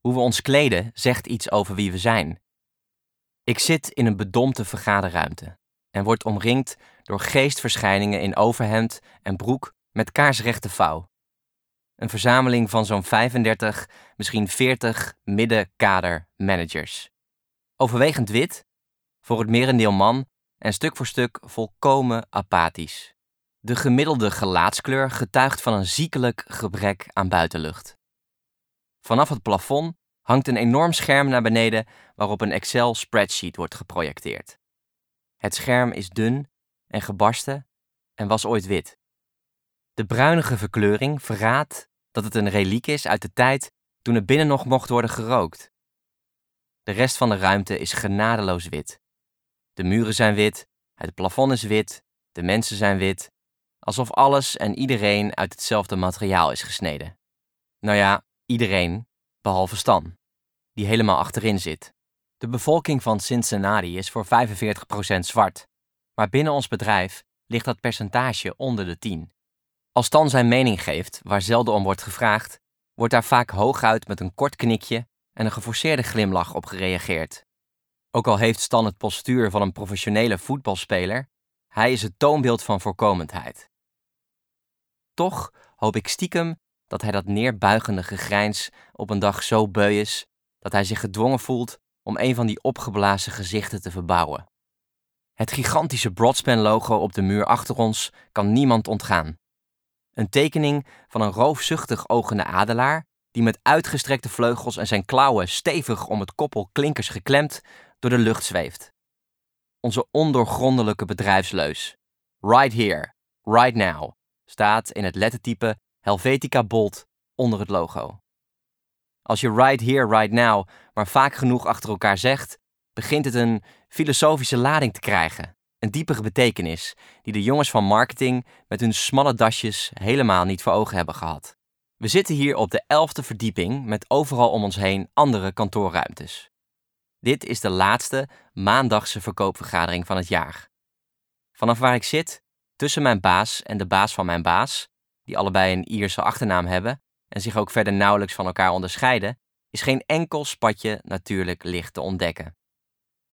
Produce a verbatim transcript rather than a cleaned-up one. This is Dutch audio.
Hoe we ons kleden zegt iets over wie we zijn. Ik zit in een bedompte vergaderruimte en word omringd door geestverschijningen in overhemd en broek met kaarsrechte vouw. Een verzameling van zo'n vijfendertig, misschien veertig middenkader-managers. Overwegend wit, voor het merendeel man en stuk voor stuk volkomen apathisch. De gemiddelde gelaatskleur getuigt van een ziekelijk gebrek aan buitenlucht. Vanaf het plafond hangt een enorm scherm naar beneden waarop een Excel-spreadsheet wordt geprojecteerd. Het scherm is dun en gebarsten en was ooit wit. De bruinige verkleuring verraadt dat het een reliek is uit de tijd toen er binnen nog mocht worden gerookt. De rest van de ruimte is genadeloos wit. De muren zijn wit, het plafond is wit, de mensen zijn wit, alsof alles en iedereen uit hetzelfde materiaal is gesneden. Nou ja, iedereen, behalve Stan, die helemaal achterin zit. De bevolking van Cincinnati is voor vijfenveertig procent zwart, maar binnen ons bedrijf ligt dat percentage onder de tien. Als Stan zijn mening geeft, waar zelden om wordt gevraagd, wordt daar vaak hooguit met een kort knikje en een geforceerde glimlach op gereageerd. Ook al heeft Stan het postuur van een professionele voetbalspeler, hij is het toonbeeld van voorkomendheid. Toch hoop ik stiekem dat hij dat neerbuigende gegrijns op een dag zo beu is dat hij zich gedwongen voelt om een van die opgeblazen gezichten te verbouwen. Het gigantische Broadspan-logo op de muur achter ons kan niemand ontgaan. Een tekening van een roofzuchtig ogende adelaar die met uitgestrekte vleugels en zijn klauwen stevig om het koppel klinkers geklemd door de lucht zweeft. Onze ondoorgrondelijke bedrijfsleus, right here, right now, staat in het lettertype Helvetica Bold onder het logo. Als je right here, right now maar vaak genoeg achter elkaar zegt, begint het een filosofische lading te krijgen. Een diepere betekenis die de jongens van marketing met hun smalle dasjes helemaal niet voor ogen hebben gehad. We zitten hier op de elfde verdieping met overal om ons heen andere kantoorruimtes. Dit is de laatste maandagse verkoopvergadering van het jaar. Vanaf waar ik zit, tussen mijn baas en de baas van mijn baas, die allebei een Ierse achternaam hebben en zich ook verder nauwelijks van elkaar onderscheiden, is geen enkel spatje natuurlijk licht te ontdekken.